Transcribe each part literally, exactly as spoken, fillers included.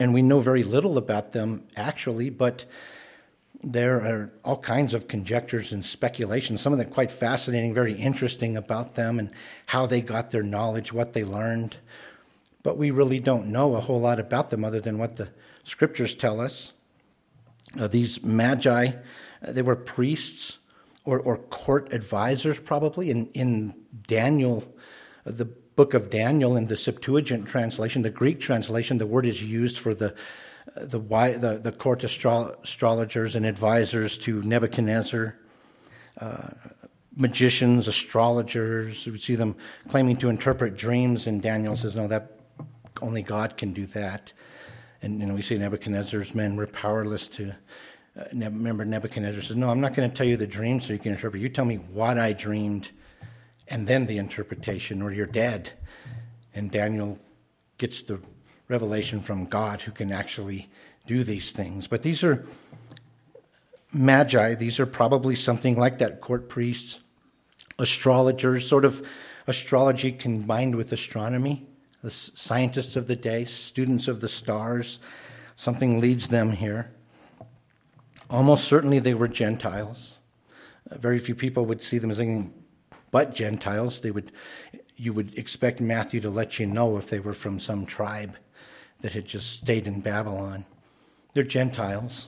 And we know very little about them, actually, but there are all kinds of conjectures and speculation, some of them quite fascinating, very interesting about them and how they got their knowledge, what they learned. But we really don't know a whole lot about them other than what the scriptures tell us. Uh, these magi, uh, they were priests or, or court advisors probably. In, in Daniel, uh, the book of Daniel, in the Septuagint translation, the Greek translation, the word is used for the The, the, the court astro- astrologers and advisors to Nebuchadnezzar, uh, magicians, astrologers. We see them claiming to interpret dreams, and Daniel says, no, that only God can do that. And you know, we see Nebuchadnezzar's men were powerless to, uh, ne- remember Nebuchadnezzar says, no, I'm not going to tell you the dream so you can interpret. You tell me what I dreamed, and then the interpretation, or you're dead. And Daniel gets the revelation from God who can actually do these things. But these are magi. These are probably something like that, court priests, astrologers, sort of astrology combined with astronomy, the scientists of the day, students of the stars. Something leads them here. Almost certainly they were Gentiles. Very few people would see them as anything but Gentiles. They would, you would expect Matthew to let you know if they were from some tribe that had just stayed in Babylon. They're Gentiles.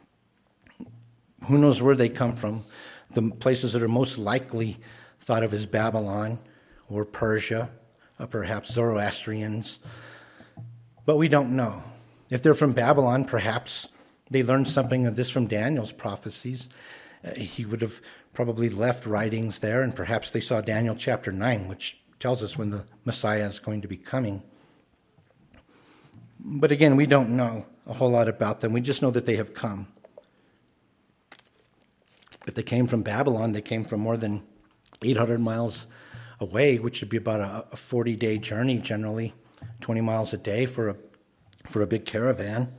Who knows where they come from? The places that are most likely thought of as Babylon or Persia, or perhaps Zoroastrians. But we don't know. If they're from Babylon, perhaps they learned something of this from Daniel's prophecies. Uh, he would have probably left writings there, and perhaps they saw Daniel chapter nine, which tells us when the Messiah is going to be coming. But again, we don't know a whole lot about them. We just know that they have come. If they came from Babylon, they came from more than eight hundred miles away, which would be about a forty-day journey generally, twenty miles a day for a for a big caravan.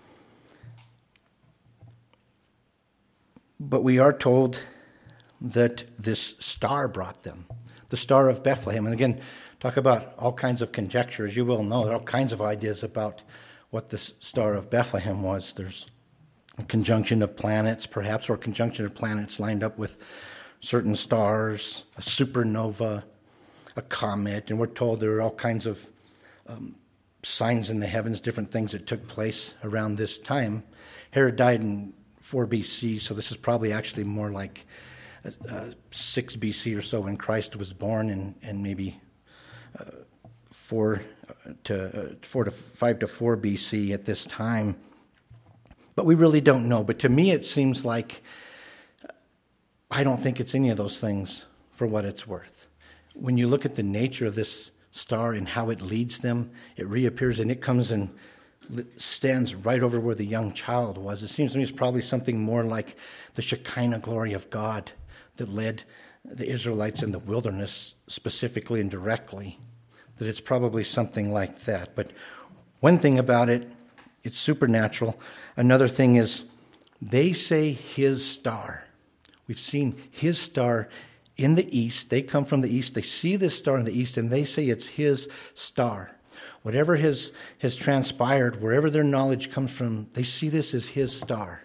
But we are told that this star brought them, the Star of Bethlehem. And again, talk about all kinds of conjecture. As you will know, there are all kinds of ideas about what the Star of Bethlehem was. There's a conjunction of planets, perhaps, or a conjunction of planets lined up with certain stars, a supernova, a comet. And we're told there are all kinds of um, signs in the heavens, different things that took place around this time. Herod died in four B C, so this is probably actually more like uh, six B C or so when Christ was born, and, and maybe uh, four to uh, four to five to four B C at this time. But we really don't know. But to me, it seems like I don't think it's any of those things for what it's worth. When you look at the nature of this star and how it leads them, it reappears and it comes and stands right over where the young child was. It seems to me it's probably something more like the Shekinah glory of God that led the Israelites in the wilderness specifically and directly, that it's probably something like that. But one thing about it, it's supernatural. Another thing is they say his star. We've seen his star in the east. They come from the east. They see this star in the east, and they say it's his star. Whatever has, has transpired, wherever their knowledge comes from, they see this as his star.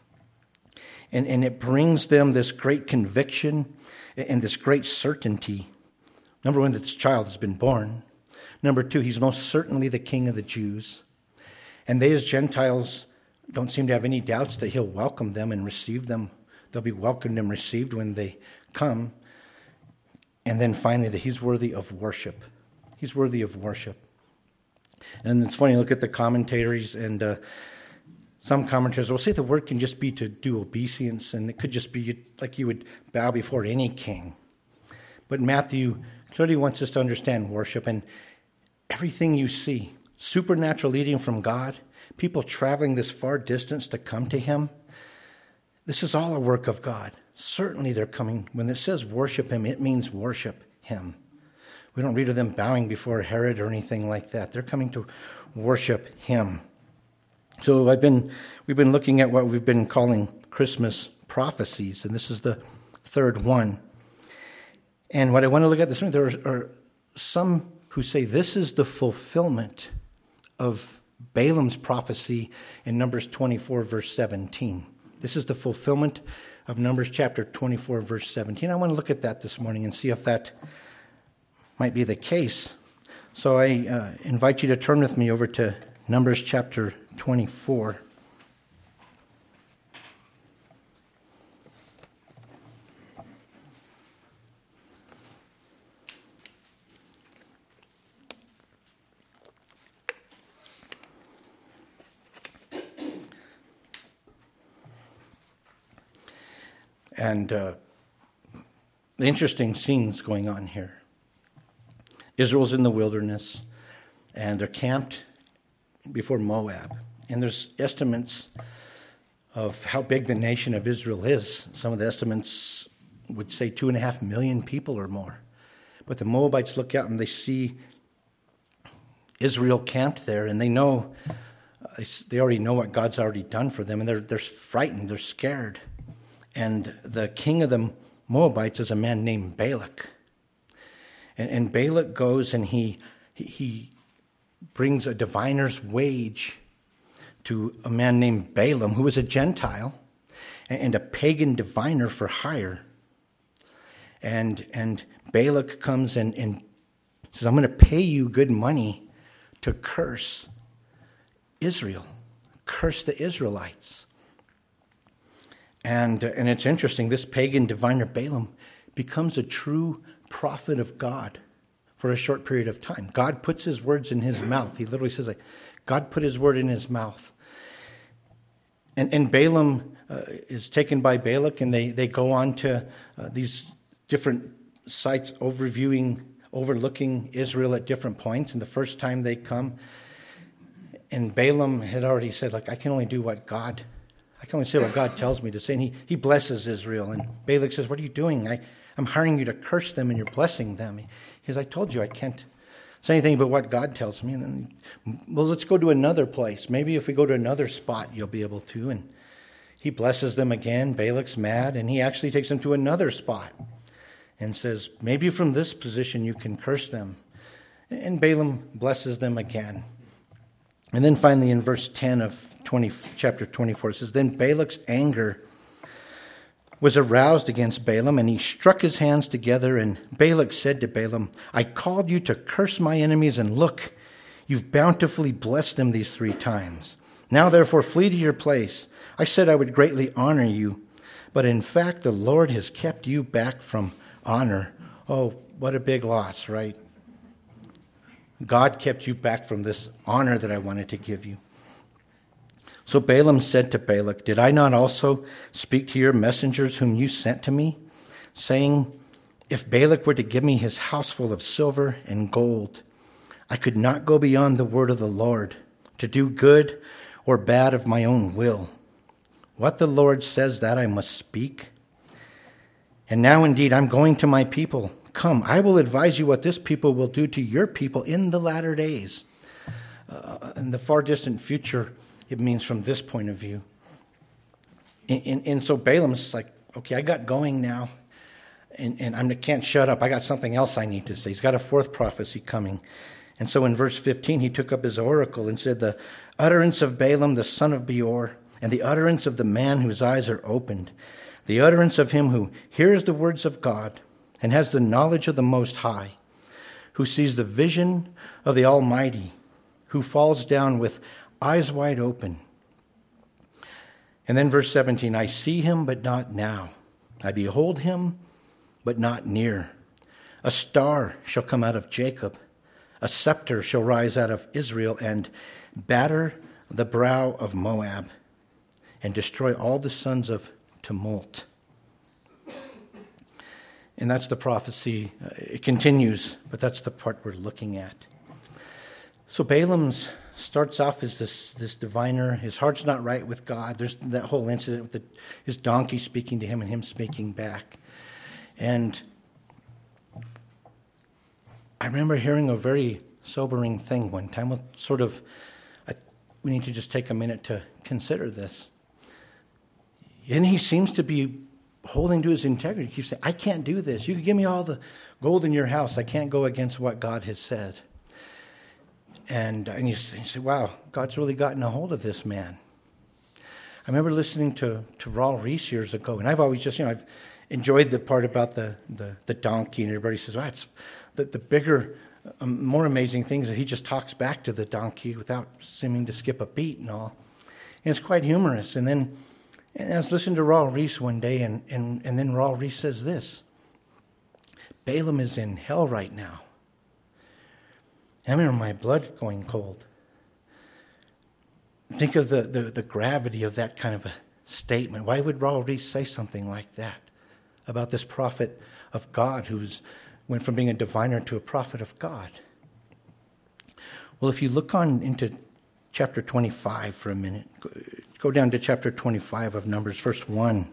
And, and it brings them this great conviction and this great certainty. Number one, that this child has been born. Number two, he's most certainly the King of the Jews. And they as Gentiles don't seem to have any doubts that he'll welcome them and receive them. They'll be welcomed and received when they come. And then finally, that he's worthy of worship. He's worthy of worship. And it's funny, look at the commentators, and uh, some commentators will say the word can just be to do obeisance, and it could just be like you would bow before any king. But Matthew clearly wants us to understand worship, and everything you see, supernatural leading from God, people traveling this far distance to come to him, this is all a work of God. Certainly they're coming. When it says worship him, it means worship him. We don't read of them bowing before Herod or anything like that. They're coming to worship him. So I've been, we've been looking at what we've been calling Christmas prophecies, and this is the third one. And what I want to look at this morning, there are some who say this is the fulfillment of Balaam's prophecy in Numbers twenty-four, verse seventeen. This is the fulfillment of Numbers chapter twenty-four, verse seventeen. I want to look at that this morning and see if that might be the case. So I uh, invite you to turn with me over to Numbers chapter twenty-four. And uh, the interesting scenes going on here. Israel's in the wilderness, and they're camped before Moab. And there's estimates of how big the nation of Israel is. Some of the estimates would say two and a half million people or more. But the Moabites look out and they see Israel camped there, and they know, they already know what God's already done for them, and they're, they're frightened, they're scared. And the king of the Moabites is a man named Balak. And, and Balak goes and he, he brings a diviner's wage to a man named Balaam, who was a Gentile and a pagan diviner for hire. And, and Balak comes and, and says, I'm going to pay you good money to curse Israel, curse the Israelites. And, uh, and it's interesting, this pagan diviner Balaam becomes a true prophet of God for a short period of time. God puts his words in his mouth. He literally says, like, God put his word in his mouth. And, and Balaam uh, is taken by Balak, and they, they go on to uh, these different sites overviewing, overlooking Israel at different points. And the first time they come, and Balaam had already said, like, I can only do what God I can only say what God tells me to say. And he, he blesses Israel. And Balak says, what are you doing? I, I'm hiring you to curse them, and you're blessing them. He says, I told you I can't say anything but what God tells me. And then, well, let's go to another place. Maybe if we go to another spot, you'll be able to. And he blesses them again. Balak's mad, and he actually takes them to another spot and says, maybe from this position you can curse them. And Balaam blesses them again. And then finally in verse ten of twenty, chapter twenty-four, it says, then Balak's anger was aroused against Balaam, and he struck his hands together, and Balak said to Balaam, I called you to curse my enemies, and look, you've bountifully blessed them these three times. Now therefore flee to your place. I said I would greatly honor you, but in fact the Lord has kept you back from honor. Oh, what a big loss, right? God kept you back from this honor that I wanted to give you. So Balaam said to Balak, did I not also speak to your messengers whom you sent to me, saying, if Balak were to give me his house full of silver and gold, I could not go beyond the word of the Lord to do good or bad of my own will. What the Lord says, that I must speak. And now indeed I'm going to my people. Come, I will advise you what this people will do to your people in the latter days. Uh, in the far distant future, it means from this point of view. And, and, and so Balaam's like, okay, I got going now, and, and I can't shut up. I got something else I need to say. He's got a fourth prophecy coming. And so in verse fifteen, he took up his oracle and said, the utterance of Balaam, the son of Beor, and the utterance of the man whose eyes are opened, the utterance of him who hears the words of God, and has the knowledge of the Most High, who sees the vision of the Almighty, who falls down with eyes wide open. And then verse seventeen, I see him, but not now. I behold him, but not near. A star shall come out of Jacob. A scepter shall rise out of Israel and batter the brow of Moab and destroy all the sons of tumult. And that's the prophecy. It continues, but that's the part we're looking at. So Balaam's starts off as this, this diviner. His heart's not right with God. There's that whole incident with the, his donkey speaking to him and him speaking back. And I remember hearing a very sobering thing one time. We'll sort of, I, we need to just take a minute to consider this. And he seems to be holding to his integrity. He keeps saying, I can't do this. You can give me all the gold in your house. I can't go against what God has said. And, and you, you say, wow, God's really gotten a hold of this man. I remember listening to, to Raul Reese years ago, and I've always just, you know, I've enjoyed the part about the, the, the donkey, and everybody says, well, it's the, the bigger, um, more amazing things that he just talks back to the donkey without seeming to skip a beat and all. And it's quite humorous. And then and I was listening to Raul Reese one day, and, and, and then Raul Reese says this: Balaam is in hell right now. I remember my blood going cold. Think of the, the, the gravity of that kind of a statement. Why would Raul Reese say something like that about this prophet of God who's went from being a diviner to a prophet of God? Well, if you look on into chapter twenty-five for a minute, go, go down to chapter twenty-five of Numbers, verse one.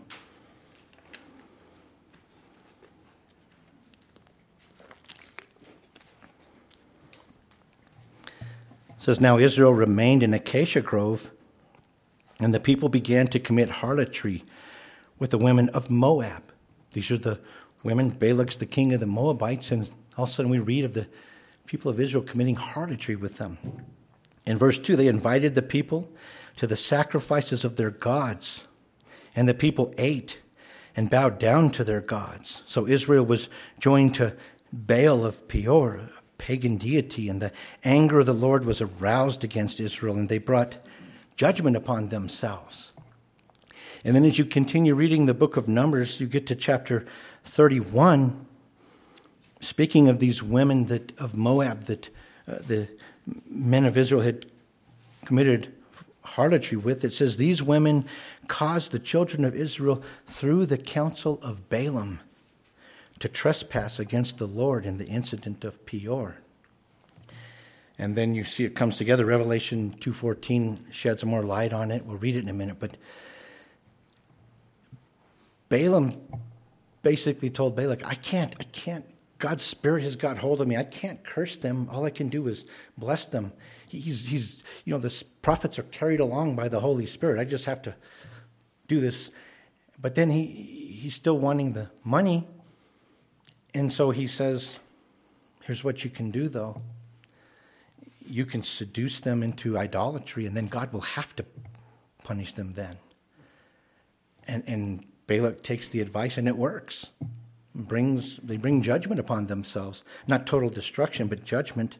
It says, now Israel remained in Acacia Grove, and the people began to commit harlotry with the women of Moab. These are the women, Balak's the king of the Moabites, and all of a sudden we read of the people of Israel committing harlotry with them. In verse two, they invited the people to the sacrifices of their gods, and the people ate and bowed down to their gods. So Israel was joined to Baal of Peor, pagan deity, and the anger of the Lord was aroused against Israel, and they brought judgment upon themselves. And then as you continue reading the book of Numbers, you get to chapter thirty-one, speaking of these women that of Moab that uh, the men of Israel had committed harlotry with. It says, these women caused the children of Israel through the counsel of Balaam to trespass against the Lord in the incident of Peor. And then you see it comes together. Revelation two fourteen sheds more light on it. We'll read it in a minute. But Balaam basically told Balak, I can't, I can't, God's Spirit has got hold of me. I can't curse them. All I can do is bless them. He's, he's, you know, the prophets are carried along by the Holy Spirit. I just have to do this. But then he he's still wanting the money. And so he says, here's what you can do, though. You can seduce them into idolatry, and then God will have to punish them then. And and Balak takes the advice, and it works. Brings They bring judgment upon themselves. Not total destruction, but judgment.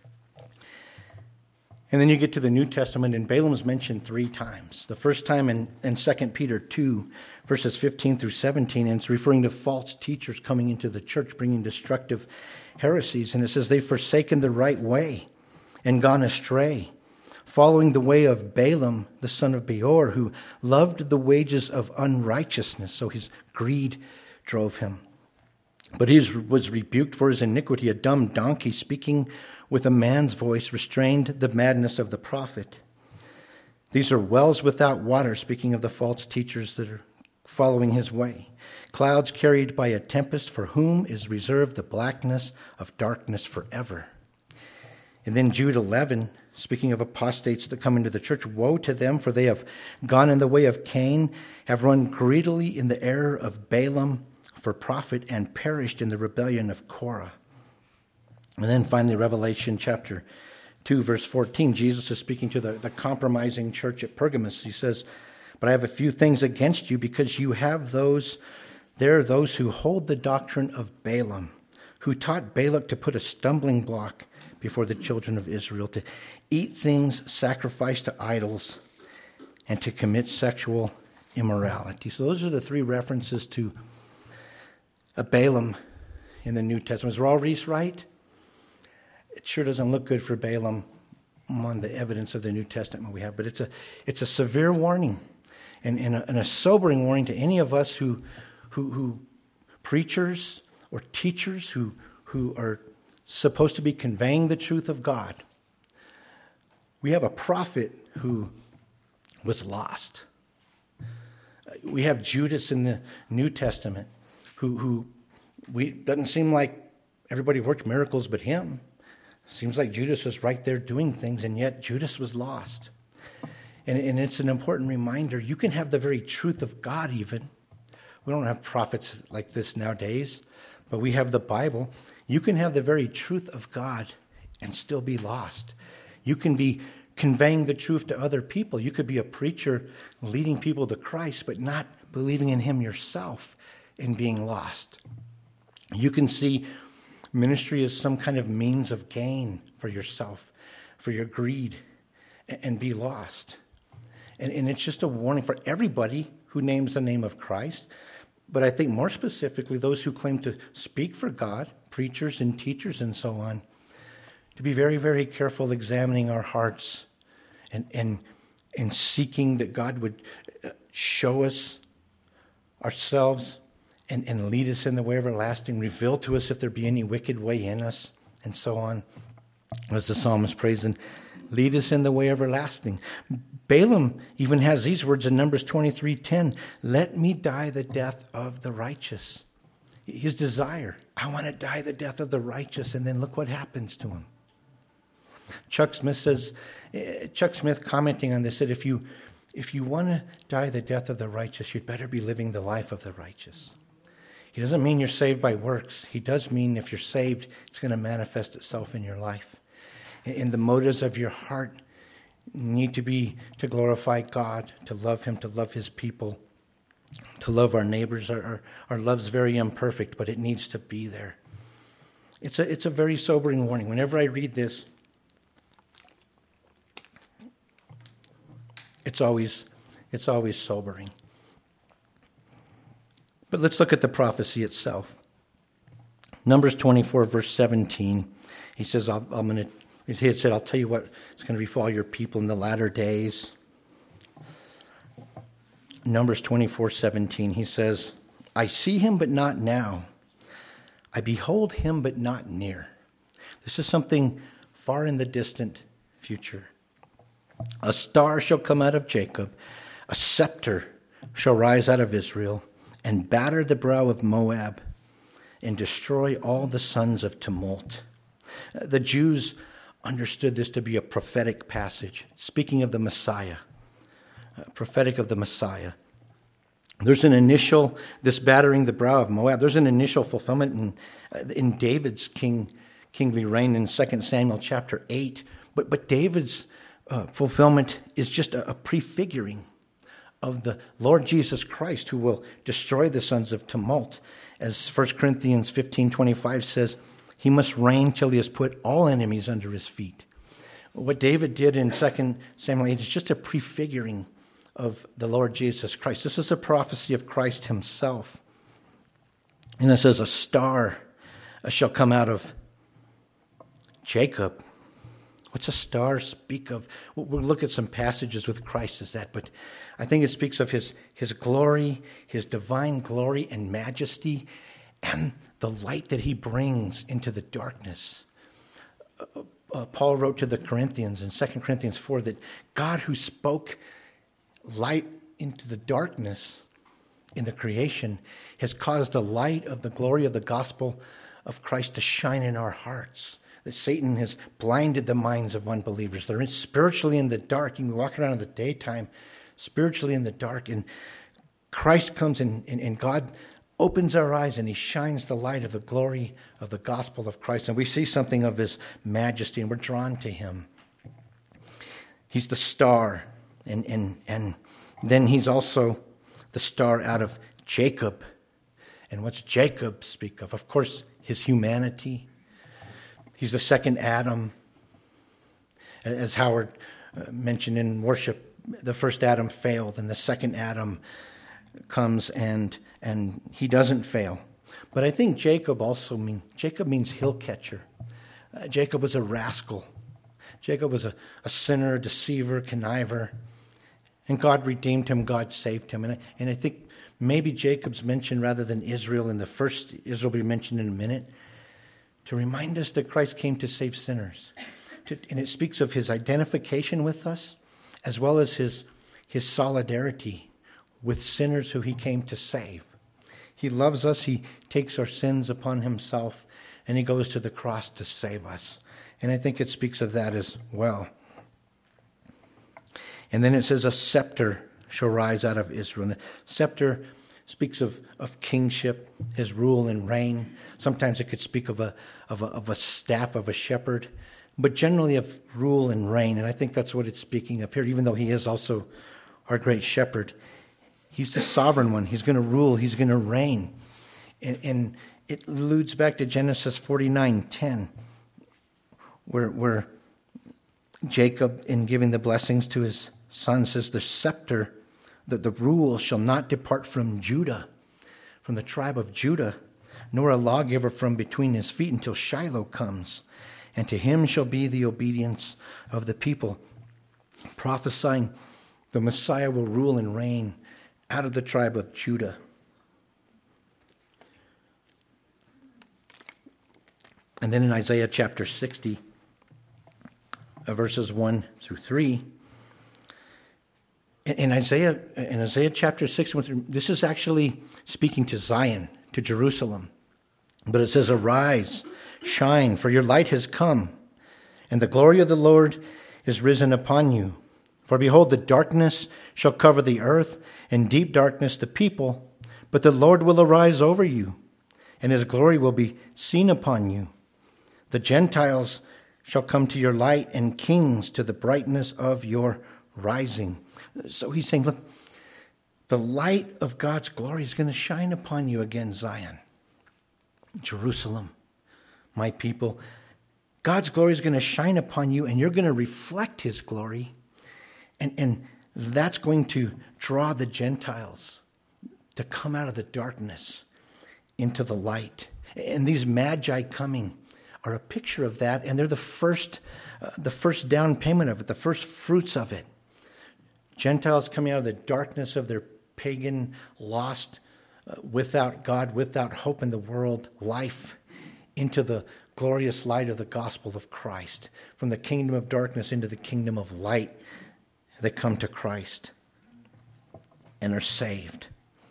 And then you get to the New Testament, and Balaam's mentioned three times. The first time in, in Second Peter two, verses fifteen through seventeen, and it's referring to false teachers coming into the church, bringing destructive heresies. And it says, they've forsaken the right way and gone astray, following the way of Balaam, the son of Beor, who loved the wages of unrighteousness. So his greed drove him. But he was rebuked for his iniquity. A dumb donkey speaking with a man's voice restrained the madness of the prophet. These are wells without water, speaking of the false teachers that are following his way. Clouds carried by a tempest, for whom is reserved the blackness of darkness forever. And then Jude eleven, speaking of apostates that come into the church, woe to them, for they have gone in the way of Cain, have run greedily in the error of Balaam for profit, and perished in the rebellion of Korah. And then finally, Revelation chapter two, verse fourteen, Jesus is speaking to the, the compromising church at Pergamos. He says, but I have a few things against you, because you have those, there are those who hold the doctrine of Balaam, who taught Balak to put a stumbling block before the children of Israel, to eat things sacrificed to idols, and to commit sexual immorality. So those are the three references to a Balaam in the New Testament. Is Raul Reese right? It sure doesn't look good for Balaam on the evidence of the New Testament we have, but it's a it's a severe warning, and, and, a, and a sobering warning to any of us who who, who preachers or teachers who who are supposed to be conveying the truth of God. We have a prophet who was lost. We have Judas in the New Testament who who we doesn't seem like everybody worked miracles but him. Seems like Judas was right there doing things, and yet Judas was lost. And, and it's an important reminder. You can have the very truth of God even. We don't have prophets like this nowadays, but we have the Bible. You can have the very truth of God and still be lost. You can be conveying the truth to other people. You could be a preacher leading people to Christ, but not believing in him yourself and being lost. You can see ministry as some kind of means of gain for yourself, for your greed, and be lost. And, and it's just a warning for everybody who names the name of Christ, but I think more specifically those who claim to speak for God, preachers and teachers and so on, to be very, very careful examining our hearts and, and, and seeking that God would show us ourselves and, and lead us in the way everlasting, reveal to us if there be any wicked way in us, and so on. As the psalmist prays, and lead us in the way everlasting. Balaam even has these words in Numbers twenty-three ten, let me die the death of the righteous. His desire, I want to die the death of the righteous, and then look what happens to him. Chuck Smith says, Chuck Smith commenting on this, said if you if you want to die the death of the righteous, you'd better be living the life of the righteous. He doesn't mean you're saved by works. He does mean if you're saved, it's going to manifest itself in your life. And the motives of your heart need to be to glorify God, to love him, to love his people, to love our neighbors. Our, our, our love's very imperfect, but it needs to be there. It's a, it's a very sobering warning. Whenever I read this, it's always, it's always sobering. But let's look at the prophecy itself. Numbers twenty-four, verse seventeen. He says, I'll, I'm going to, he had said, I'll tell you what is going to befall your people in the latter days. Numbers twenty-four, seventeen. He says, I see him, but not now. I behold him, but not near. This is something far in the distant future. A star shall come out of Jacob. A scepter shall rise out of Israel, and batter the brow of Moab, and destroy all the sons of tumult. The Jews understood this to be a prophetic passage, speaking of the Messiah, uh, prophetic of the Messiah. There's an initial, this battering the brow of Moab, there's an initial fulfillment in, uh, in David's king, kingly reign in Second Samuel chapter eight. But, but David's uh, fulfillment is just a, a prefiguring of the Lord Jesus Christ, who will destroy the sons of tumult. As First Corinthians fifteen twenty-five says, he must reign till he has put all enemies under his feet. What David did in Second Samuel eight is just a prefiguring of the Lord Jesus Christ. This is a prophecy of Christ himself. And it says, a star shall come out of Jacob. What's a star speak of? We'll look at some passages with Christ as that, but I think it speaks of his, his glory, his divine glory and majesty, and the light that he brings into the darkness. Uh, uh, Paul wrote to the Corinthians in Second Corinthians four that God, who spoke light into the darkness in the creation, has caused the light of the glory of the gospel of Christ to shine in our hearts. That Satan has blinded the minds of unbelievers. They're spiritually in the dark. You can walk around in the daytime, spiritually in the dark, and Christ comes in, and, and God opens our eyes, and he shines the light of the glory of the gospel of Christ, and we see something of his majesty, and we're drawn to him. He's the star, and, and, and then he's also the star out of Jacob. And what's Jacob speak of? Of course, his humanity. He's the second Adam. As Howard mentioned in worship, the first Adam failed, and the second Adam comes and and he doesn't fail. But I think Jacob also means, Jacob means hill catcher. Uh, Jacob was a rascal. Jacob was a, a sinner, a deceiver, conniver. And God redeemed him, God saved him. And I, and I think maybe Jacob's mentioned rather than Israel in the first, Israel will be mentioned in a minute, to remind us that Christ came to save sinners. To, and it speaks of his identification with us, as well as his, his solidarity with sinners who he came to save. He loves us, he takes our sins upon himself, and he goes to the cross to save us. And I think it speaks of that as well. And then it says, a scepter shall rise out of Israel. And the scepter speaks of, of kingship, his rule and reign. Sometimes it could speak of a, of a of a staff of a shepherd. but generally of rule and reign. And I think that's what it's speaking of here, even though he is also our great shepherd. He's the sovereign one. He's going to rule. He's going to reign. And, and it alludes back to Genesis forty-nine ten, where, where Jacob, in giving the blessings to his son, says, the scepter, that the rule shall not depart from Judah, from the tribe of Judah, nor a lawgiver from between his feet until Shiloh comes. And to him shall be the obedience of the people. Prophesying the Messiah will rule and reign out of the tribe of Judah. And then in Isaiah chapter sixty, verses one through three, in Isaiah, in Isaiah chapter six, this is actually speaking to Zion, to Jerusalem. But it says, arise, shine, for your light has come, and the glory of the Lord is risen upon you. For behold, the darkness shall cover the earth, and deep darkness the people. But the Lord will arise over you, and his glory will be seen upon you. The Gentiles shall come to your light, and kings to the brightness of your rising. So he's saying, look, the light of God's glory is going to shine upon you again, Zion, Jerusalem, my people. God's glory is going to shine upon you, and you're going to reflect his glory. And, and that's going to draw the Gentiles to come out of the darkness into the light. And these magi coming are a picture of that, and they're the first, uh, the first down payment of it, the first fruits of it. Gentiles coming out of the darkness of their pagan, lost, uh, without God, without hope in the world, life, into the glorious light of the gospel of Christ. From the kingdom of darkness into the kingdom of light, they come to Christ and are saved.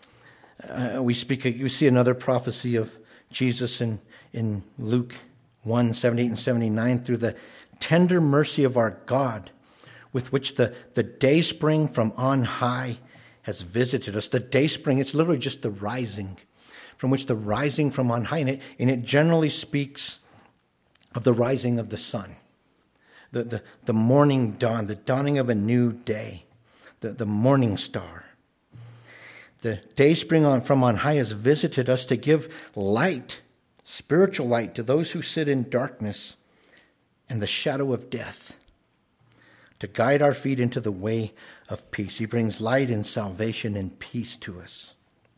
Uh, we speak. We see another prophecy of Jesus in, in Luke one, seventy-eight and seventy-nine, through the tender mercy of our God, with which the, the day spring from on high has visited us. The day spring, it's literally just the rising, from which the rising from on high, and it, and it generally speaks of the rising of the sun, the, the, the morning dawn, the dawning of a new day, the, the morning star. The day spring on, from on high has visited us to give light, spiritual light, to those who sit in darkness and the shadow of death, to guide our feet into the way of peace. He brings light and salvation and peace to us.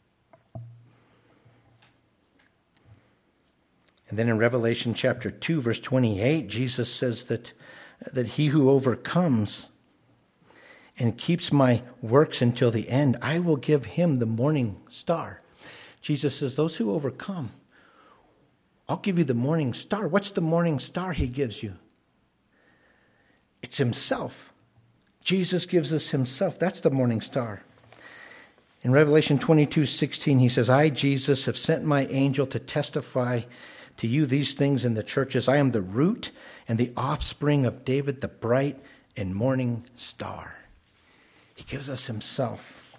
And then in Revelation chapter two, verse twenty-eight, Jesus says that, that he who overcomes and keeps my works until the end, I will give him the morning star. Jesus says, those who overcome, I'll give you the morning star. What's the morning star he gives you? It's himself. Jesus gives us himself. That's the morning star. In Revelation twenty-two sixteen, he says, I, Jesus, have sent my angel to testify to you these things in the churches. I am the root and the offspring of David, the bright and morning star. He gives us himself.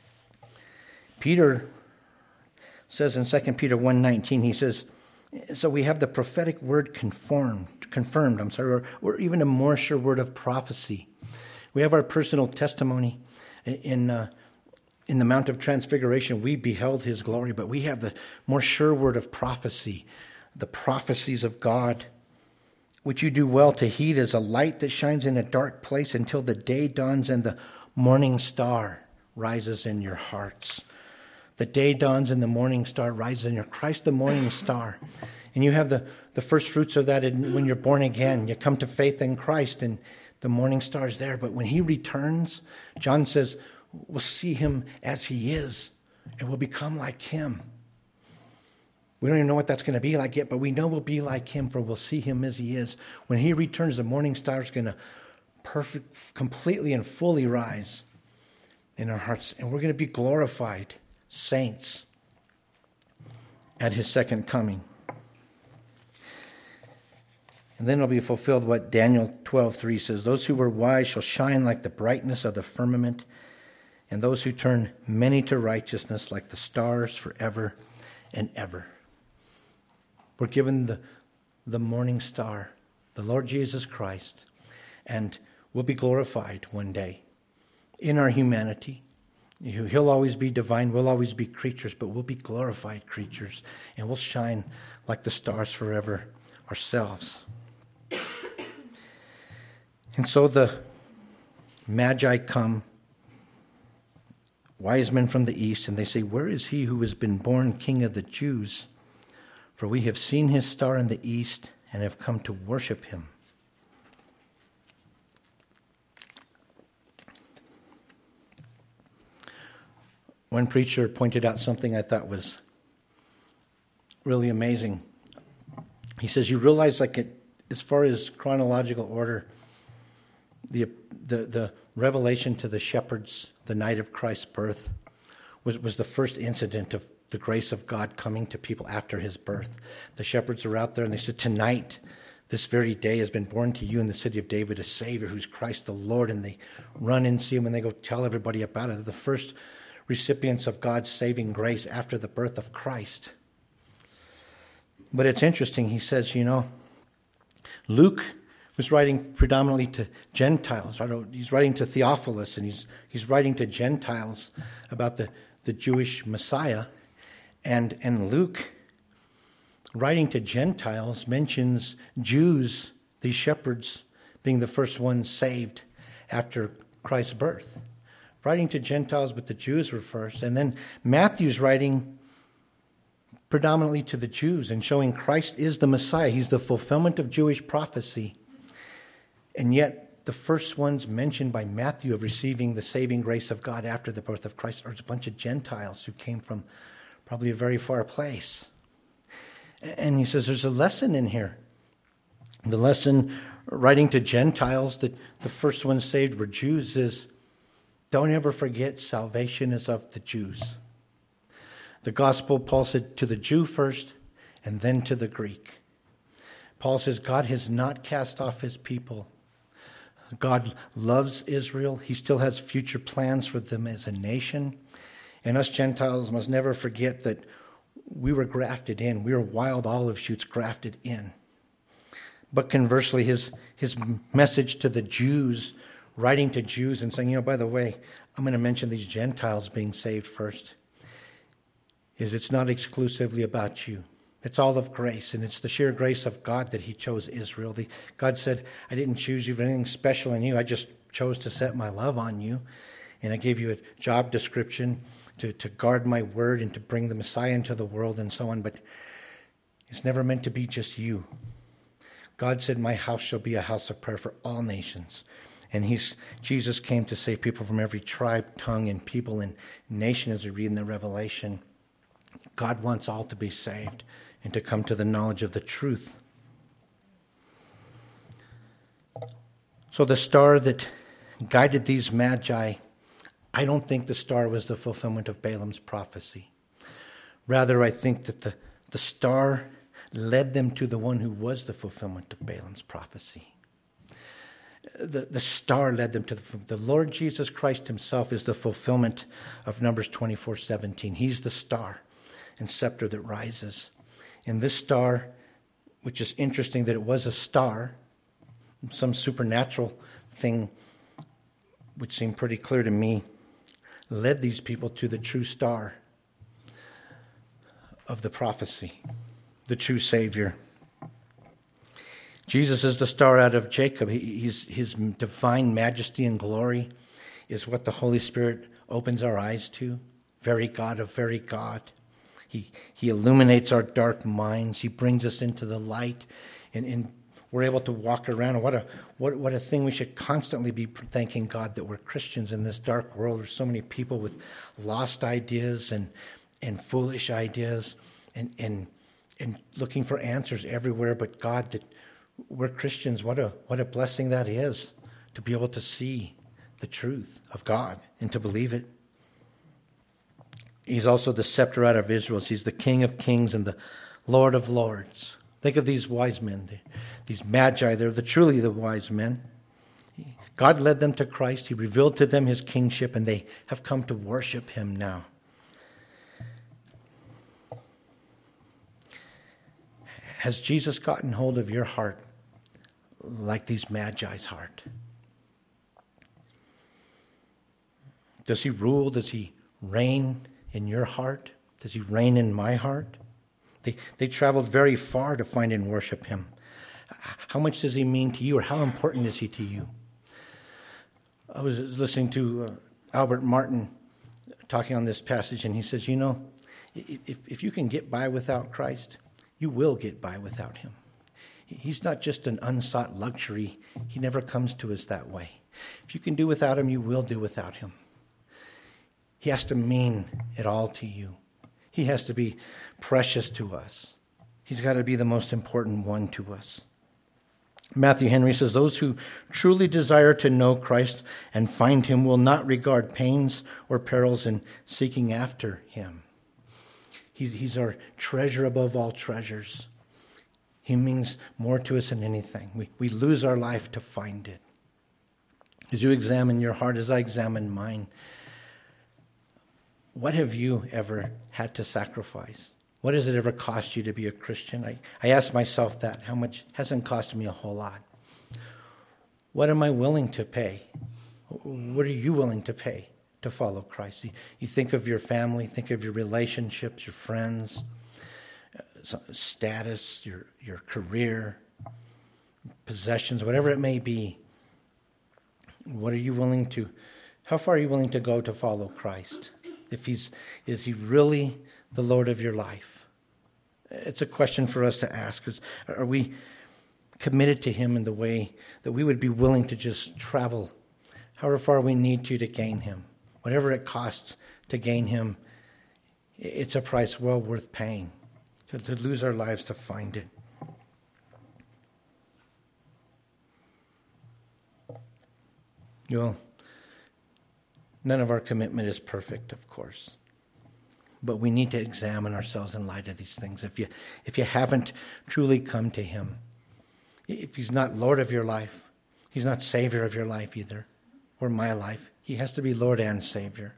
Peter says in Second Peter one nineteen, he says, so we have the prophetic word confirmed, confirmed, I'm sorry, or, or even a more sure word of prophecy. We have our personal testimony in uh, in the Mount of Transfiguration. We beheld his glory, but we have the more sure word of prophecy, the prophecies of God, which you do well to heed as a light that shines in a dark place until the day dawns and the morning star rises in your hearts. The day dawns and the morning star rises in your Christ, the morning star. And you have the, the first fruits of that in, when you're born again. You come to faith in Christ and the morning star is there. But when he returns, John says, we'll see him as he is and we'll become like him. We don't even know what that's going to be like yet, but we know we'll be like him, for we'll see him as he is. When he returns, the morning star is going to perfect, completely and fully rise in our hearts. And we're going to be glorified saints at his second coming. And then it'll be fulfilled what Daniel twelve three says, those who were wise shall shine like the brightness of the firmament, and those who turn many to righteousness like the stars forever and ever. We're given the, the morning star the Lord Jesus Christ, and we'll be glorified one day in our humanity. He'll always be divine. We'll always be creatures, but we'll be glorified creatures, and we'll shine like the stars forever ourselves. And so the Magi come, wise men from the east, and they say, "Where is he who has been born King of the Jews? For we have seen his star in the east and have come to worship him." One preacher pointed out something I thought was really amazing. He says, you realize, like, it, as far as chronological order, the, the the revelation to the shepherds the night of Christ's birth was, was the first incident of the grace of God coming to people after his birth. The shepherds are out there and they said, tonight, this very day has been born to you in the city of David a Savior who's Christ the Lord. And they run and see him and they go tell everybody about it. They're the first recipients of God's saving grace after the birth of Christ. But it's interesting, he says, you know, Luke was writing predominantly to Gentiles. He's writing to Theophilus, and he's he's writing to Gentiles about the, the Jewish Messiah. And, and Luke, writing to Gentiles, mentions Jews, these shepherds, being the first ones saved after Christ's birth. Writing to Gentiles, but the Jews were first. And then Matthew's writing predominantly to the Jews and showing Christ is the Messiah. He's the fulfillment of Jewish prophecy. And yet the first ones mentioned by Matthew of receiving the saving grace of God after the birth of Christ are a bunch of Gentiles who came from probably a very far place. And he says there's a lesson in here. The lesson, writing to Gentiles, that the first ones saved were Jews, is don't ever forget salvation is of the Jews. The gospel, Paul said, to the Jew first and then to the Greek. Paul says God has not cast off his people. God loves Israel. He still has future plans for them as a nation. And us Gentiles must never forget that we were grafted in. We were wild olive shoots grafted in. But conversely, his, his message to the Jews, writing to Jews and saying, you know, by the way, I'm going to mention these Gentiles being saved first, is it's not exclusively about you. It's all of grace, and it's the sheer grace of God that he chose Israel. The, God said, I didn't choose you for anything special in you. I just chose to set my love on you. And I gave you a job description to, to guard my word and to bring the Messiah into the world and so on. But it's never meant to be just you. God said, my house shall be a house of prayer for all nations. And he's Jesus came to save people from every tribe, tongue, and people and nation, as we read in the Revelation. God wants all to be saved and to come to the knowledge of the truth. So the star that guided these magi, I don't think the star was the fulfillment of Balaam's prophecy. Rather, I think that the, the star led them to the one who was the fulfillment of Balaam's prophecy. The, the star led them to the, the Lord Jesus Christ himself is the fulfillment of Numbers twenty-four seventeen. He's the star and scepter that rises. And this star, which is interesting that it was a star, some supernatural thing, which seemed pretty clear to me, led these people to the true star of the prophecy, the true Savior. Jesus is the star out of Jacob. He, he's, his divine majesty and glory is what the Holy Spirit opens our eyes to. Very God of very God. He, he illuminates our dark minds. He brings us into the light. And, and we're able to walk around. And what a, what, what a thing we should constantly be thanking God that we're Christians in this dark world. There's so many people with lost ideas and, and foolish ideas and, and, and looking for answers everywhere. But God, that we're Christians, what a what a blessing that is, to be able to see the truth of God and to believe it. He's also the scepter out of Israel. He's the King of kings and the Lord of lords. Think of these wise men, these magi. They're the, truly the wise men. God led them to Christ. He revealed to them his kingship, and they have come to worship him now. Has Jesus gotten hold of your heart like these Magi's heart? Does he rule? Does he reign in your heart? Does he reign in my heart? They, they traveled very far to find and worship him. How much does he mean to you, or how important is he to you? I was listening to uh, Albert Martin talking on this passage, and he says, you know, if, if you can get by without Christ, you will get by without him. He's not just an unsought luxury. He never comes to us that way. If you can do without him, you will do without him. He has to mean it all to you. He has to be precious to us. He's got to be the most important one to us. Matthew Henry says, those who truly desire to know Christ and find him will not regard pains or perils in seeking after him. He's, he's our treasure above all treasures. He means more to us than anything. We, we lose our life to find it. As you examine your heart, as I examine mine, what have you ever had to sacrifice? What does it ever cost you to be a Christian? I, I ask myself that. How much hasn't cost me a whole lot? What am I willing to pay? What are you willing to pay to follow Christ? You, you think of your family, think of your relationships, your friends, status, your, your career, possessions, whatever it may be. What are you willing to, how far are you willing to go to follow Christ? If he's, is he really the Lord of your life? It's a question for us to ask. Is, are we committed to him in the way that we would be willing to just travel however far we need to to gain him? Whatever it costs to gain him, it's a price well worth paying, to, to lose our lives to find it. Well, none of our commitment is perfect, of course. But we need to examine ourselves in light of these things. If you, if you haven't truly come to him, if he's not Lord of your life, he's not Savior of your life either, or my life. He has to be Lord and Savior.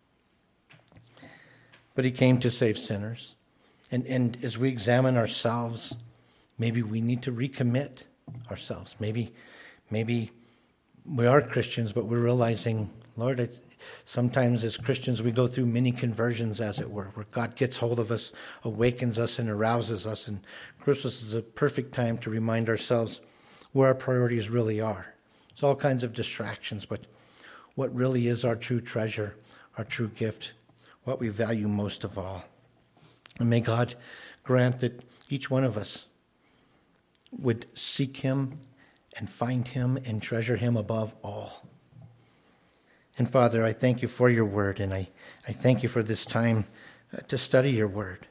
But he came to save sinners. And, and as we examine ourselves, maybe we need to recommit ourselves. Maybe, maybe we are Christians, but we're realizing, Lord, it's, sometimes as Christians we go through mini conversions, as it were, where God gets hold of us, awakens us, and arouses us. And Christmas is a perfect time to remind ourselves where our priorities really are. There's all kinds of distractions, but what really is our true treasure, our true gift, what we value most of all. And may God grant that each one of us would seek him and find him and treasure him above all. And Father, I thank you for your word, and I, I thank you for this time to study your word.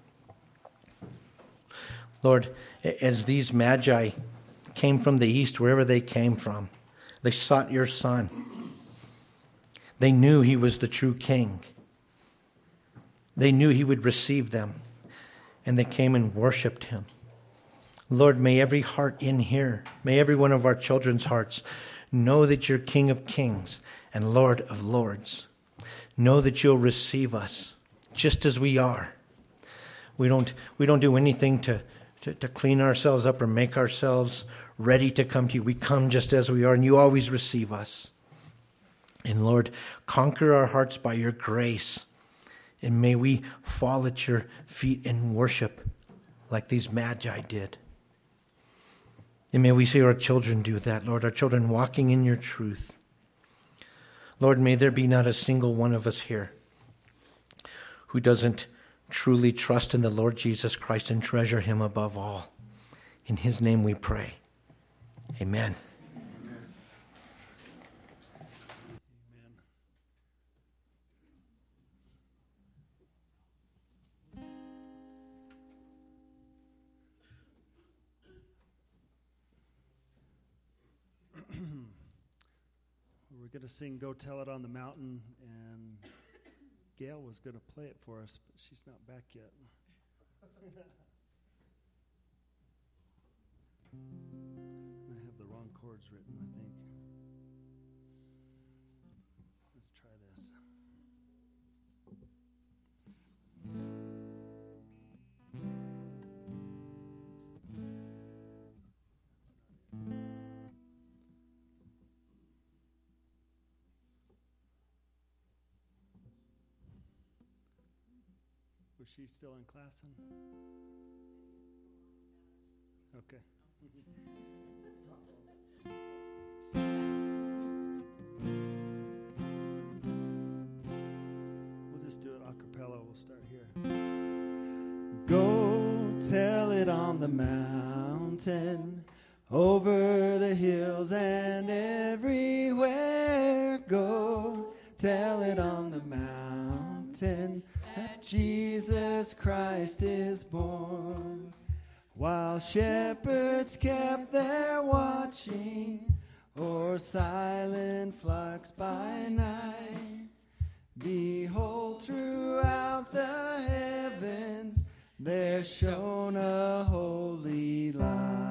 Lord, as these Magi came from the east, wherever they came from, they sought your Son. They knew he was the true King. They knew he would receive them, and they came and worshiped him. Lord, may every heart in here, may every one of our children's hearts know that you're King of Kings and Lord of Lords. Know that you'll receive us just as we are. We don't, we don't do anything to, to, to clean ourselves up or make ourselves ready to come to you. We come just as we are, and you always receive us. And Lord, conquer our hearts by your grace. And may we fall at your feet and worship like these Magi did. And may we see our children do that, Lord, our children walking in your truth. Lord, may there be not a single one of us here who doesn't truly trust in the Lord Jesus Christ and treasure him above all. In his name we pray. Amen. We're going to sing Go Tell It on the Mountain, and Gail was going to play it for us, but she's not back yet. I have the wrong chords written, I think. Let's try this. Was she still in class? Okay. We'll just do it a cappella. We'll start here. Go tell it on the mountain, over the hills and everywhere. Go tell it on the mountain that Jesus Christ is born. While shepherds kept their watching o'er silent flocks by night, behold, throughout the heavens there shone a holy light.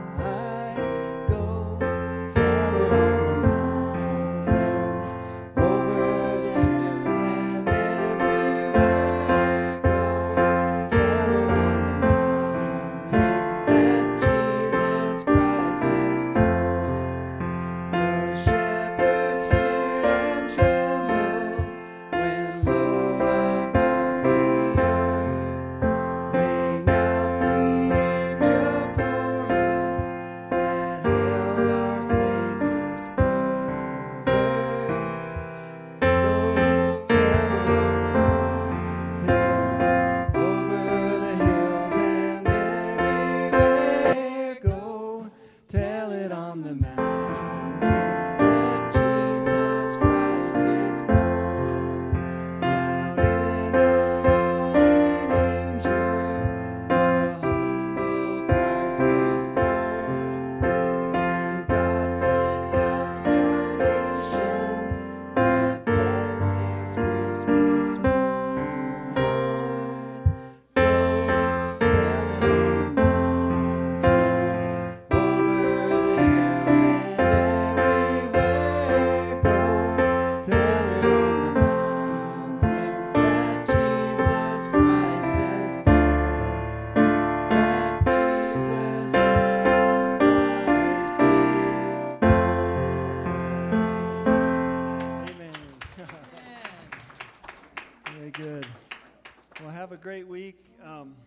Go tell it on the mountains, over the hills and everywhere. Go tell it on the mountain that Jesus Christ is born. The shepherds feared and trembled when lo above the earth rang out the angel chorus that hailed our Savior's birth. Go tell it on the mountain, over the hills and everywhere. Go tell it on the mountain that Jesus Christ is born. Down in a lowly manger, the humble Christ was born. And God sent us salvation, that blessed Christmas morn. Go tell it on the mountain, over the hills and everywhere. Go tell it on the mountain that Jesus Christ is born. That Jesus Christ is born. Amen. Very good. Well, have a great week. Um,